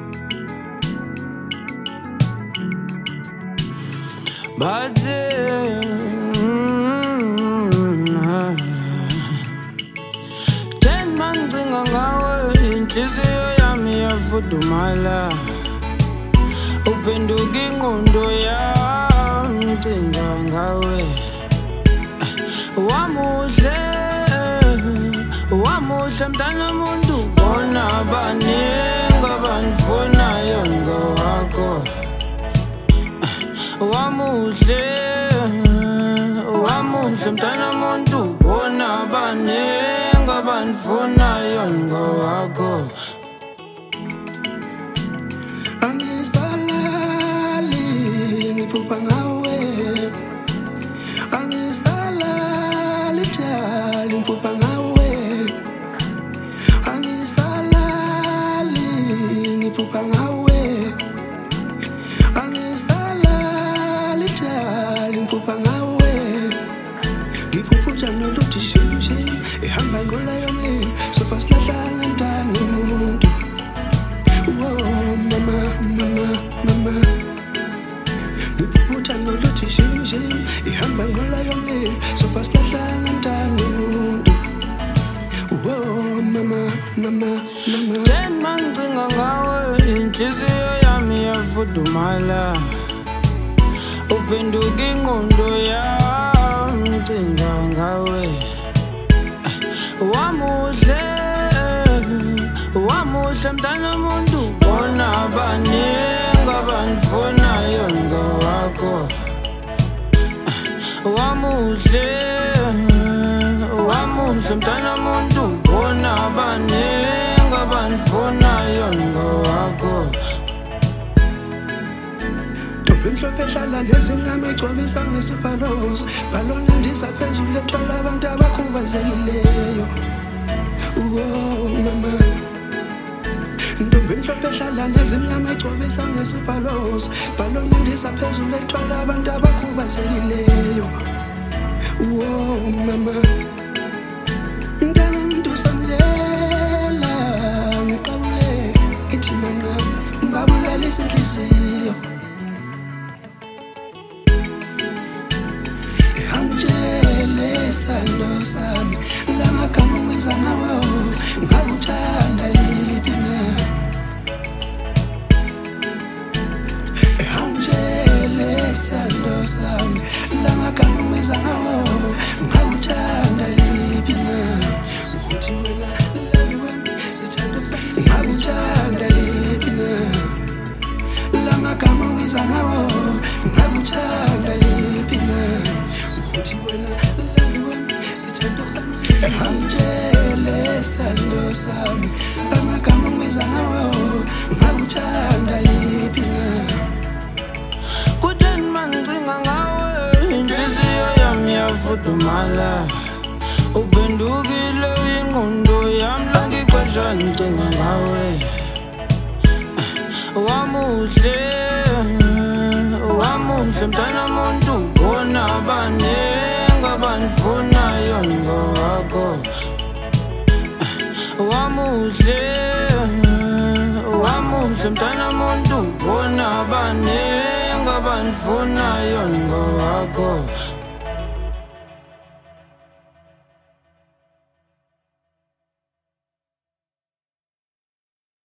Bathi ten mangicinga ngawe inhliziyo yami yafudumala uphenduka ingqondo yami ngicinga ngawe wamuhle mntana muntu bona baningi abanifunayo ngowakho wamuhle mntana muntu bona baningi abanifunayo ngowakho angisalali ngiphupha ngawe angisalali njalo ngiphupha ngawe angisalali ngiphupha ngawe angisalali njalo ngiphupha ngawe ngiphupha njalo luthi shimshim ihamba nqola yomlilo sofa silahlana ntana umuntu mama ngiphupha noluthi shimshim ihamba nqola yomlilo sofa silahlana ntana umuntu mama ten mangicinga ngawe inhliziyo yami yafudumala uphenduka ingqondo yami ngicinga ngawe wamuhle mntana muntu bona baningi abanifunayo ngowakho wamuhle mntana muntu bona baningi abanifunayo ngowakho mhlophe ehlala nezingame egcwabisa ngesibhalozi bhalona ndiza phezulu ethwala abantu abakhubazekileyo mama ntombi mhlophe ehlala nezimnyama egcwabisa ngesibhalozi bhalona ndiza phezulu ethwala abantu abakhubazekileyo mama mntana muntu samyela ngiqabule ithi manqa ngibabulalisa inhliziyo sando sami lamagama ngibiza ngawo ngabe uthanda liphi na ehangele sando sami lamagama ngibiza ngawo ngabe uthanda liphi na uthi wena love wami sithando sami ngabe uthanda liphi na lamagama ngibiza ngawo ngabe uthanda liphi na uthi wena ehangele sando sami amagama ngibiza ngawo ngabe uthanda liphi na kutheni mangicinga ngawe inhliziyo yami yafudumala uphendukile ingqondo yami langixesha ngicinga ngawe wamuhle mntana muntu bona baningi abanifunayo ngowakho wamuhle mntana muntu bona baningi abanifunayo ngowakho